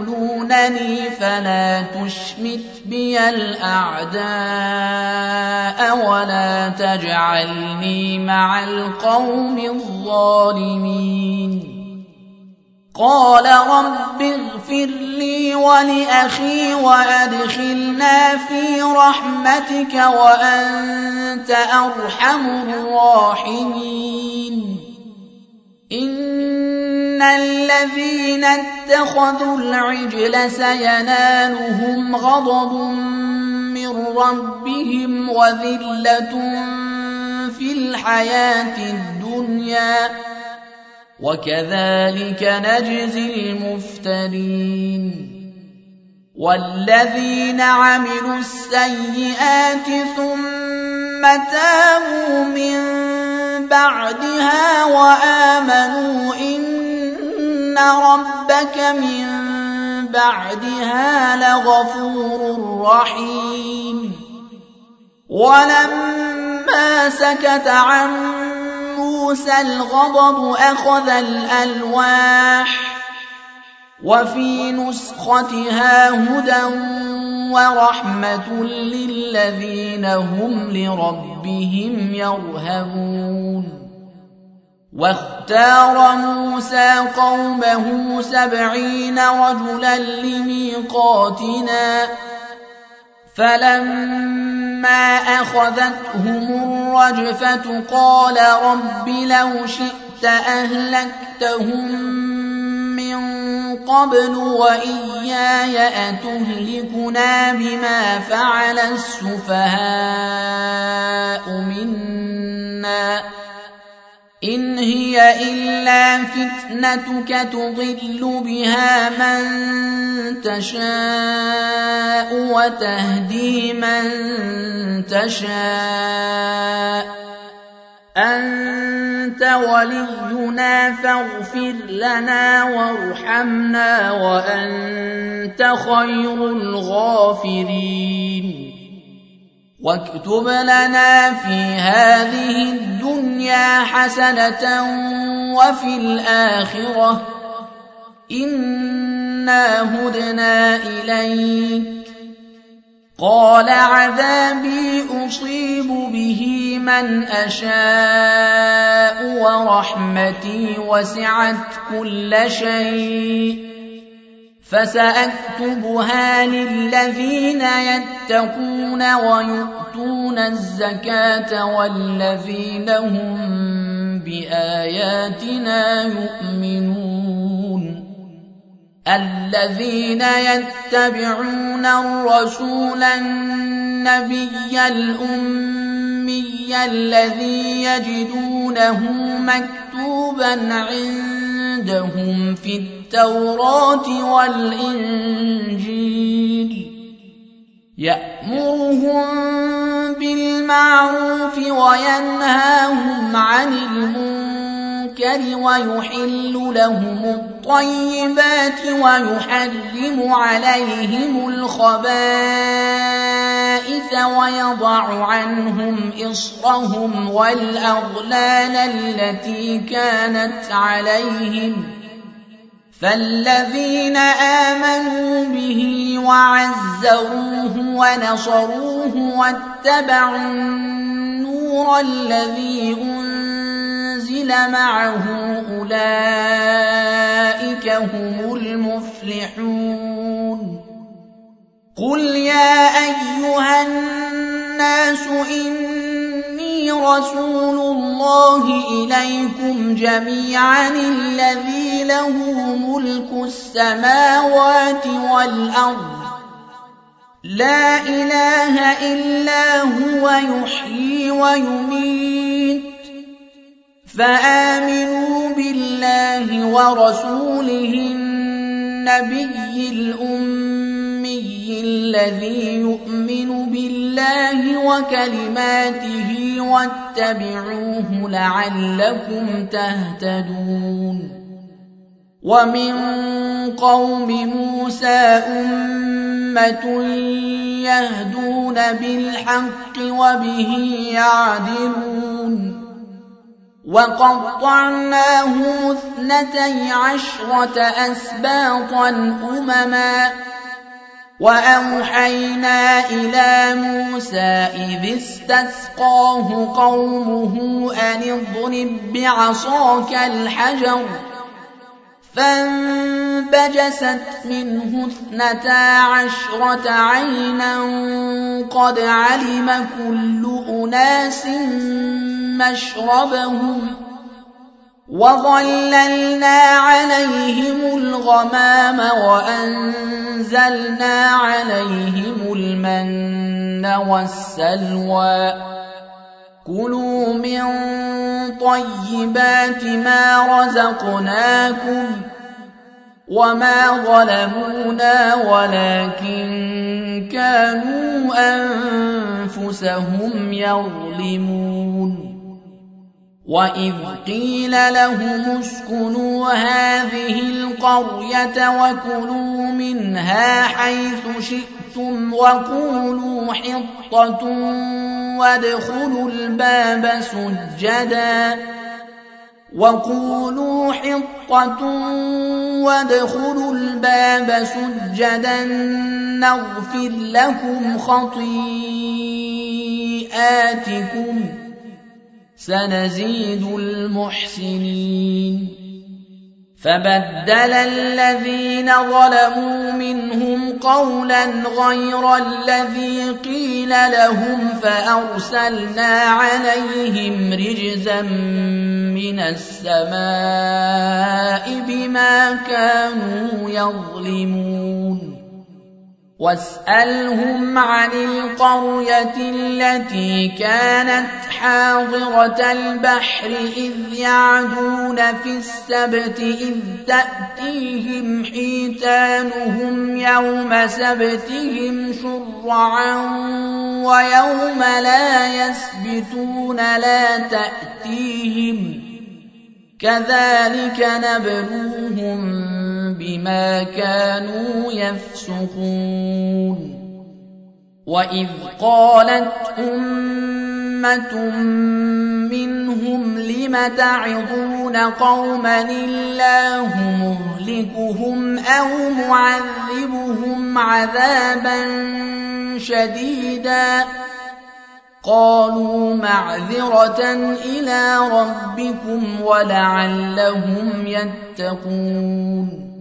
يقتلونني فلا تشمت بي الأعداء ولا تجعلني مع القوم الظالمين قال رب اغفر لي ولأخي وأدخلنا في رحمتك وأنت أرحم الراحمين إن الذين اتخذوا العجل سينالهم غضب من ربهم وذلة في الحياة الدنيا وكذلك نجزي المفترين والذين عملوا السيئات ثم تابوا من بعدها وآمنوا إن ربك من بعدها لغفور رحيم ولما سكت عن موسى الغضب أخذ الألواح وفي نسختها هدى ورحمة للذين هم لربهم يرهبون واختار موسى قومه سبعين رجلا لميقاتنا فلما أخذتهم الرجفة قال رب لو شئت أهلكتهم من قبل وإياي أتهلكنا بما فعل السفهاء منا إن هي إلا فتنتك تضل بها من تشاء وتهدي من تشاء أنت ولينا فاغفر لنا وارحمنا وأنت خير الغافرين واكتب لنا في هذه الدنيا حسنة وفي الآخرة إنا هدنا إليك قال عذابي أصيب به من أشاء ورحمتي وسعت كل شيء فسأكتبها للذين يتقون ويؤتون الزكاة والذين هم بآياتنا يؤمنون الذين يتبعون الرسول النبي الأمي الذي يجدونه مكتوبا عندهم في التوراة والإنجيل يأمرهم بالمعروف وينهاهم عن المنكر ويحل لهم الطيبات ويحرم عليهم الخبائث ويضع عنهم إصرهم والأغلال التي كانت عليهم فالذين آمنوا به وعزروه ونصروه واتبعوا النور الذي أنزل معه أولئك هم المفلحون قل يا أيها الناس إني رسول الله إليكم جميعا الذي له ملك السماوات والأرض لا إله إلا هو يحيي ويميت فآمنوا بالله ورسوله النبي الأمي الذي يؤمن بالله وكلماته واتبعوه لعلكم تهتدون ومن قوم موسى أمة يهدون بالحق وبه يعدلون وقطعناه اثنتي عشرة أسباطا أمما وأوحينا إلى موسى إذ استسقاه قومه أن اضرب بعصاك الحجر فانبجست منه اثنتا عشرة عينا قد علم كل أناس مشربهم وظللنا عليهم الغمام وأنزلنا عليهم المن والسلوى كلوا من طيبات ما رزقناكم وما ظلمونا ولكن كانوا أنفسهم يظلمون وإذ قيل لهم اسكنوا هذه القرية وكلوا منها حيث شئتم وقولوا حطة وادخلوا الباب سجدا وقولوا حطة وادخلوا الباب سجدا نغفر لكم خطيئاتكم سنزيد المحسنين فبدل الذين ظلموا منهم قولا غير الذي قيل لهم فأرسلنا عليهم رجزا من السماء بما كانوا يظلمون واسألهم عن القرية التي كانت حاضرة البحر إذ يعدون في السبت إذ تأتيهم حيتانهم يوم سبتهم شرعا ويوم لا يسبتون لا تأتيهم كذلك نبلوهم بما كانوا يفسقون وإذ قالت أمة منهم لم تعظون قوما الله مهلكهم أو معذبهم عذابا شديدا قالوا معذرة إلى ربكم ولعلهم يتقون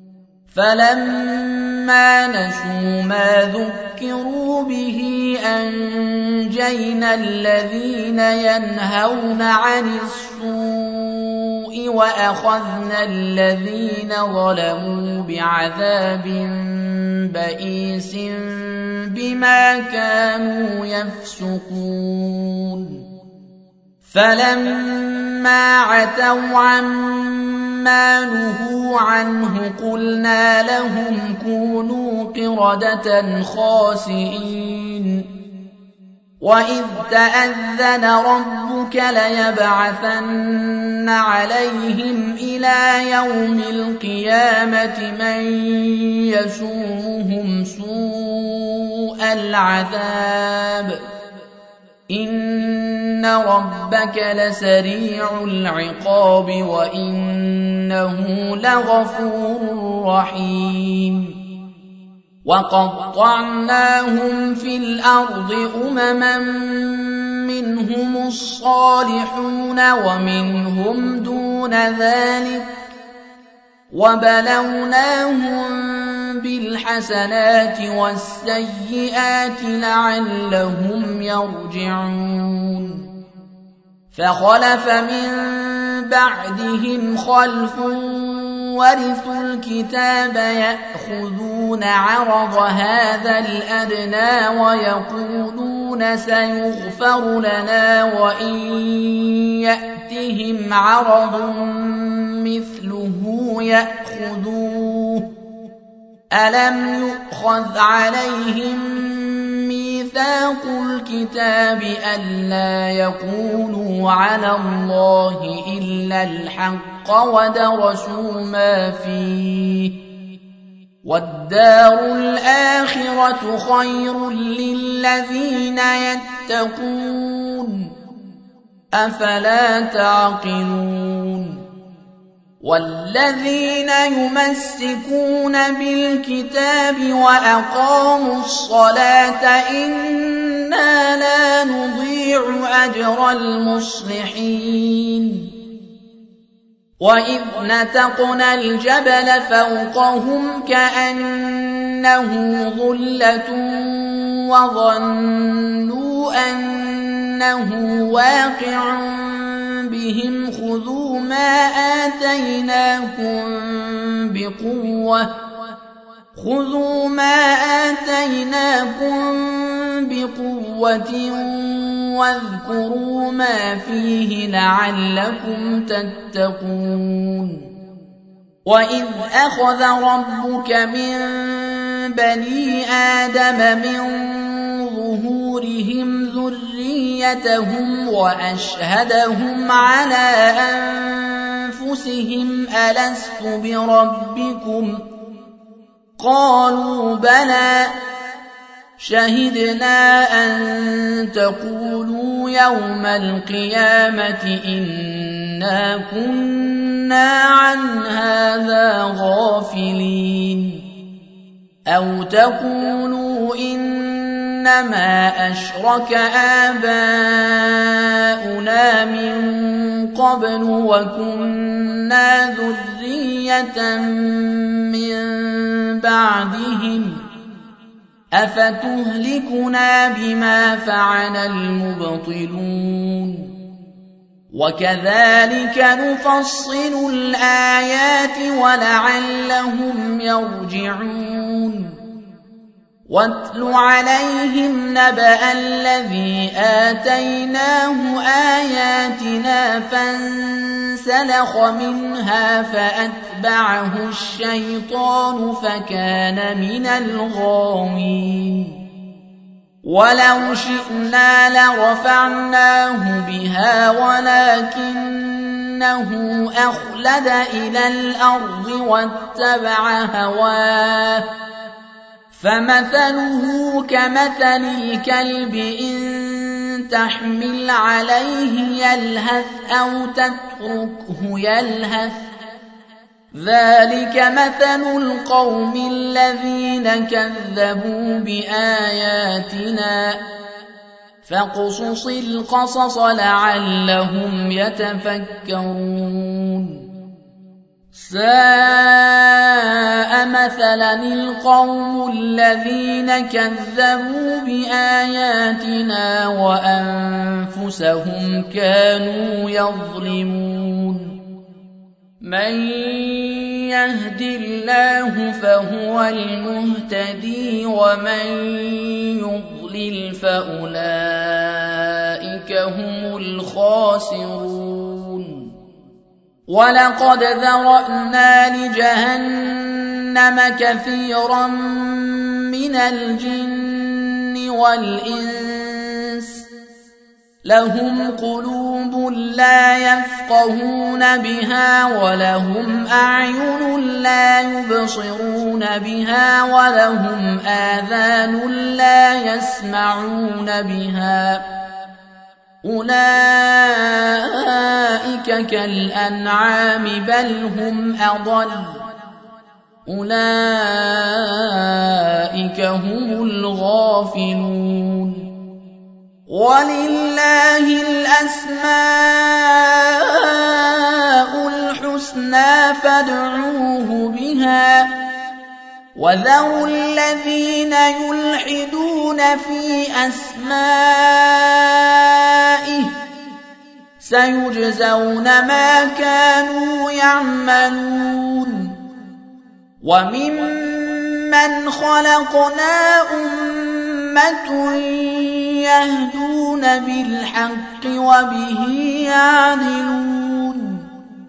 فلما نسوا ما ذكروا به أنجينا الذين ينهون عن السوء وأخذنا الذين ظلموا بعذاب بئيس بما كانوا يفسقون فلما عتوا عما نهوا عنه قلنا لهم كونوا قردة خاسئين وإذ تأذن ربك ليبعثن عليهم إلى يوم القيامة من يسومهم سوء العذاب إن ربك لسريع العقاب وإنه لغفور رحيم وقطعناهم في الأرض أمما منهم الصالحون ومنهم دون ذلك وبلوناهم بالحسنات والسيئات لعلهم يرجعون فخلف من بعدهم خلف ورثوا الكتاب يأخذون عرض هذا الأدنى ويقولون سيغفر لنا وإن يأتهم عرض مثله يأخذوه ألم يؤخذ عليهم ميثاق الكتاب ألا يقولوا على الله إلا الحق ودرسوا ما فيه والدار الآخرة خير للذين يتقون أفلا تعقلون والذين يمسكون بالكتاب وأقاموا الصلاة إنا لا نضيع أجر المصلحين وإذ نتقنا الجبل فوقهم كأنه ظلة وظنوا أنه واقع بهم خذوا ما آتيناكم بقوة خذوا ما آتيناكم بقوة واذكروا ما فيه لعلكم تتقون وإذ أخذ ربك من بني آدم من ظهورهم ذريتهم وأشهدهم على أنفسهم ألست بربكم قالوا بلى شهدنا أن تقولوا يوم القيامة إنا كنا عن هذا غافلين أو تقولوا إنما أشرك آباؤنا من قبل وكنا ذرية من بعدهم أفتهلكنا بما فعل المبطلون وكذلك نفصل الآيات ولعلهم يرجعون واتل عليهم نبأ الذي آتيناه آياتنا فانسلخ منها فأتبعه الشيطان فكان من الغاوين ولو شئنا لرفعناه بها ولكنه أخلد إلى الأرض واتبع هواه فمثله كمثل الكلب إن تحمل عليه يلهث أو تتركه يلهث ذلك مثل القوم الذين كذبوا بآياتنا فاقصص القصص لعلهم يتفكرون ساء مثلا القوم الذين كذبوا بآياتنا وأنفسهم كانوا يظلمون من يهد الله فهو المهتدي ومن يضلل فأولئك هم الخاسرون ولقد ذرأنا لجهنم كثيرا من الجن والإنس لهم قلوب لا يفقهون بها ولهم أعين لا يبصرون بها ولهم آذان لا يسمعون بها أولئك كالأنعام بل هم أضل أولئك هم الغافلون ولله الأسماء الحسنى فادعوه بها وذروا الذين يلحدون في أسمائه سيجزون ما كانوا يعملون وممن خلقنا أمة يهدون بالحق وبه يعدلون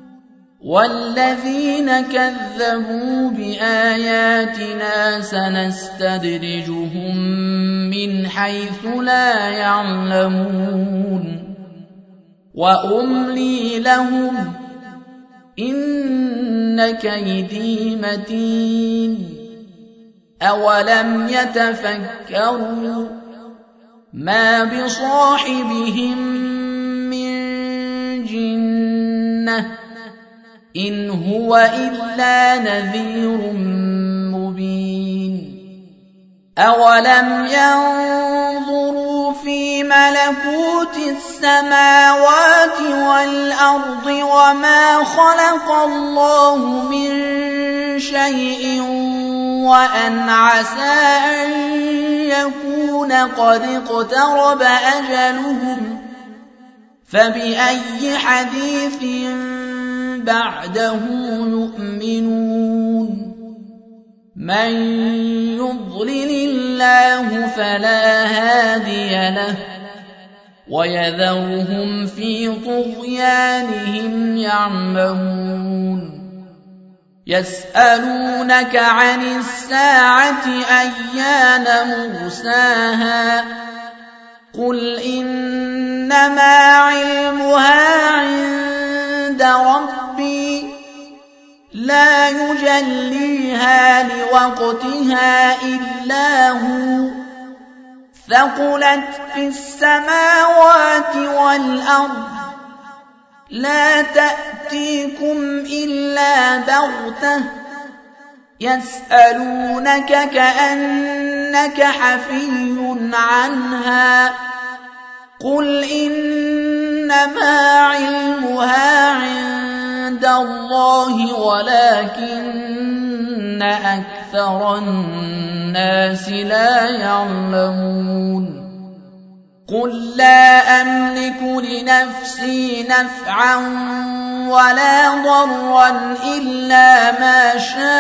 والذين كذبوا بآياتنا سنستدرجهم من حيث لا يعلمون وأملي لهم إن كيدي متين أولم يتفكروا ما بصاحبهم من جنة إن هو إلا نذير مبين أولم ينظروا في ملكوت السماوات والأرض وما خلق الله من شيء وأن عسى أن يكون قد اقترب أجلهم فبأي حديث بعده يؤمنون من يضلل الله فلا هادي له ويذرهم في طغيانهم يعمهون يسألونك عن الساعة أيان مرساها قل إنما علمها عند ربي لا يجليها لوقتها إلا هو ثقلت في السماوات والأرض لا تأتيكم إلا بغتة يسألونك كأنك حفي عنها قل إنما علمها عند الله ولكن أكثر الناس لا يعلمون قل لا أملك لنفسي نفعا ولا ضرا إلا ما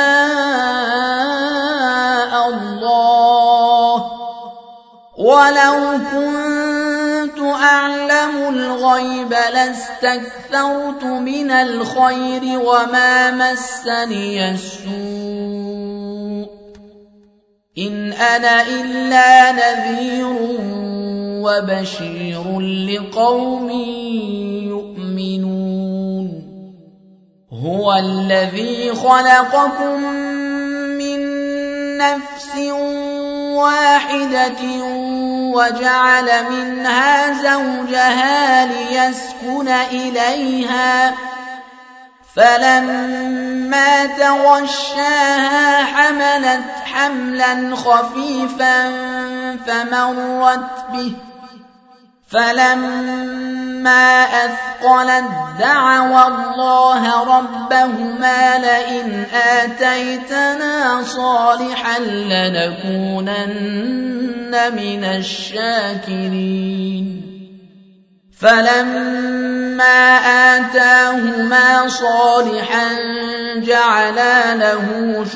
شاء الله ولو كنت أعلم الغيب لاستكثرت من الخير وما مسني السوء إن أنا إلا نذير وبشير لقوم يؤمنون هو الذي خلقكم من نفس واحدة وجعل منها زوجها ليسكن إليها فلما تغشاها حملت حملا خفيفا فمرت به فلما أثقلت دعوا الله ربهما لئن آتيتنا صالحا لنكونن من الشاكرين فلما آتاهما صالحا جعلا له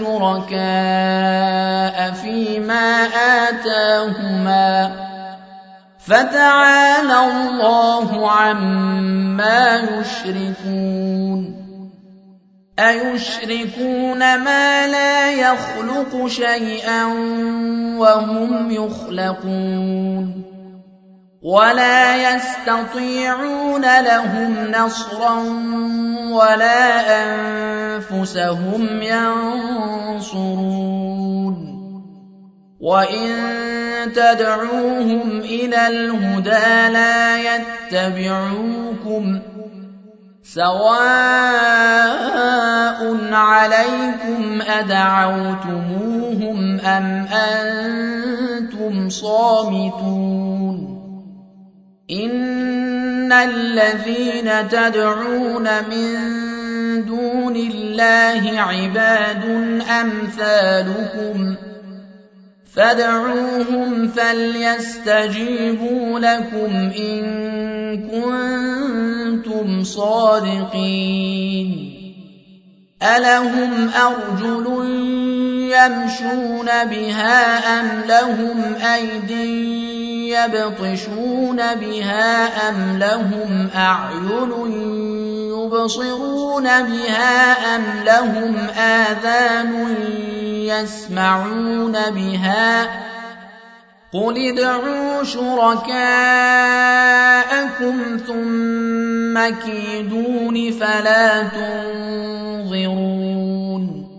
شركاء فيما آتاهما فتعالى الله عما يشركون أيشركون ما لا يخلق شيئا وهم يخلقون ولا يستطيعون لهم نصرا ولا أنفسهم ينصرون وإن تدعوهم إلى الهدى لا يتبعوكم سواء عليكم أدعوتموهم أم أنتم صامتون إن الذين تدعون من دون الله عباد أمثالكم فادعوهم فليستجيبوا لكم إن كنتم صادقين ألهم أرجل يمشون بها أم لهم أيد يبطشون بها أم لهم أعين يبصرون بها أم لهم آذان يسمعون بها قل ادعوا شركاءكم ثم كيدون فلا تنظرون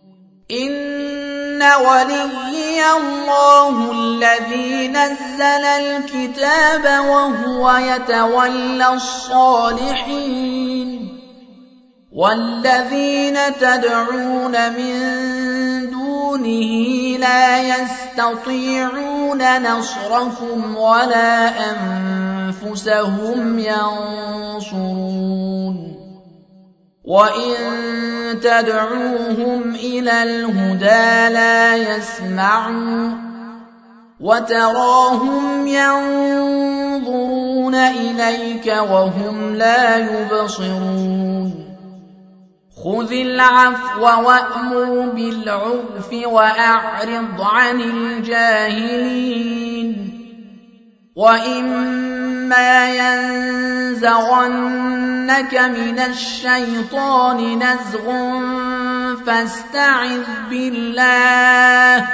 إن وليي الله الذي نزل الكتاب وهو يتولى الصالحين والذين تدعون من دونه لا يستطيعون نصركم ولا أنفسهم ينصرون وإن تدعوهم إلى الهدى لا يسمعوا وتراهم ينظرون إليك وهم لا يبصرون خذ العفو وأمر بالعرف وأعرض عن الجاهلين وإما ينزغنك من الشيطان نزغ فاستعذ بالله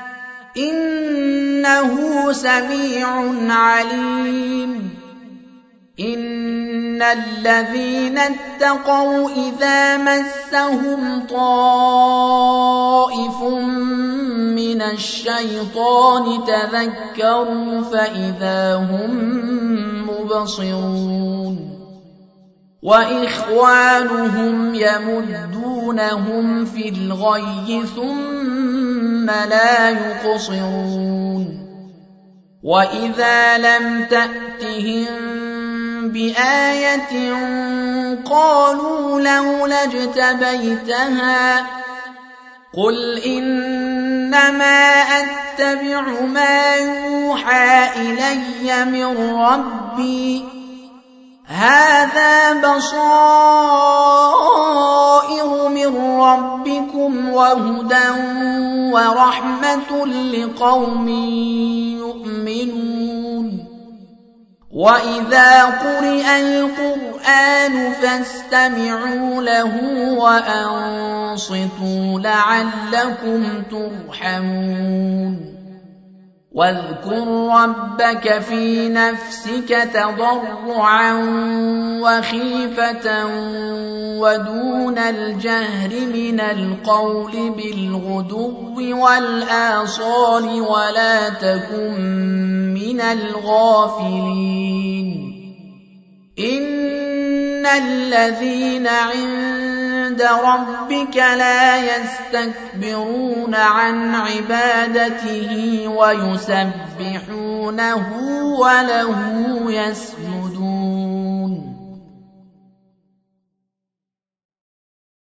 إنه سميع عليم إن الذين اتقوا إذا مسهم طائف من الشيطان تذكروا فإذا هم مبصرون وإخوانهم يمدونهم في الغي ثم لا يقصرون وإذا لم تأتهم بآية قالوا لولا اجتبيتها قل إنما أتبع ما يوحى إلي من ربي هذا بصائر من ربكم وهدى ورحمة لقوم يؤمنون وإذا قرئ القرآن فاستمعوا له وأنصتوا لعلكم ترحمون واذكر ربك في نفسك تضرعا وخيفة ودون الجهر من القول بالغدو والآصال ولا تكن من الغافلين إن الذين عند ربك لا يستكبرون عن عبادته ويسبحونه وله يسجدون